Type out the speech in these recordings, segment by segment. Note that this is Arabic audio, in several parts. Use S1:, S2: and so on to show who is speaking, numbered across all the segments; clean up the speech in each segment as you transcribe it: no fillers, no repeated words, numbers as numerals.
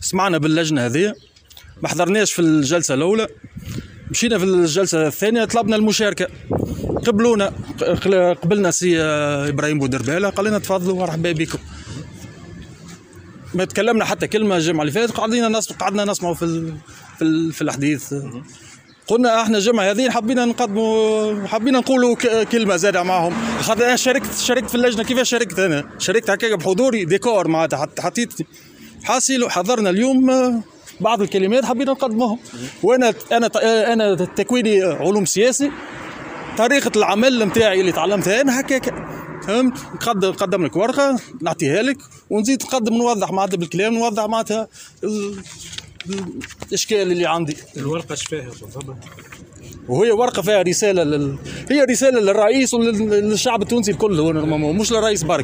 S1: سمعنا باللجنه هذه، ما حضرناش في الجلسه الاولى، مشينا في الجلسه الثانيه طلبنا المشاركه، قبلونا. قبلنا سي ابراهيم بودرباله قال لنا تفضلوا مرحبا بكم. ما تكلمنا حتى كلمه الجمعه اللي فاتت، قعدنا نسمعوا في الحديث. قلنا احنا الجمعه هذه حبينا نقولوا كلمه زاده معهم، خاطر انا شاركت في اللجنه. كيفاش شاركت؟ انا شاركت هكاك بحضوري ديكور معناتها، حطيت حاصل حضرنا اليوم بعض الكلمات حبينا نقدمهم. وانا تكويني علوم سياسي، طريقه العمل نتاعي اللي تعلمتها انا هكاك، فهمت؟ نقدم لك ورقه نعطيها لك ونزيد نقدم نوضح معناتها بالكلام، نوضح معناتها الاشكال اللي عندي.
S2: الورقه اش فيها بالضبط؟
S1: وهي ورقه فيها رساله هي رساله للرئيس وللشعب التونسي الكل، مش للرئيس برك.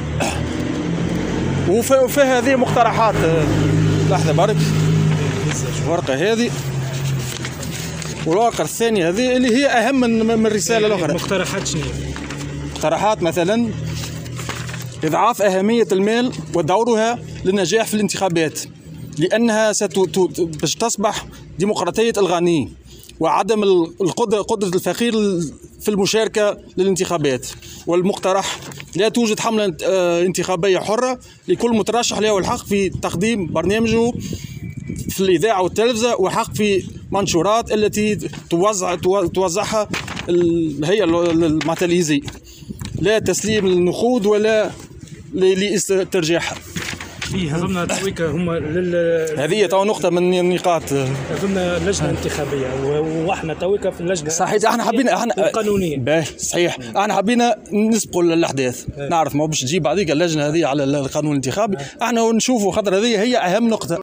S1: وفيها هذه مقترحات. لحظه برك، الورقه هذه والورقه الثانيه هذه اللي هي اهم من الرساله الاخرى.
S2: مقترحات شنو؟
S1: مقترحات مثلا اضعاف اهميه المال ودورها للنجاح في الانتخابات، لانها باش تصبح ديمقراطيه الغني، وعدم قدره الفقير في المشاركه للانتخابات. والمقترح لا توجد حمله انتخابيه حره، لكل مترشح له الحق في تقديم برنامجه في الإذاعة والتلفزة، وحق في منشورات التي توزعها الهيئة المعتليزي، لا تسليم النقود ولا لاسترجاعها.
S2: هذوما تويكا هما
S1: هذه تو نقطة من النقاط.
S2: هذوما لجنة انتخابية واحنا تويكا في اللجنة.
S1: صحيح، احنا حبينا
S2: القانونية.
S1: صحيح، احنا حبينا نسبقوا الاحداث. نعرف ما باش تجيب بعديك اللجنة هذه على القانون الانتخابي، احنا نشوفوا خاطر هذه هي اهم نقطة.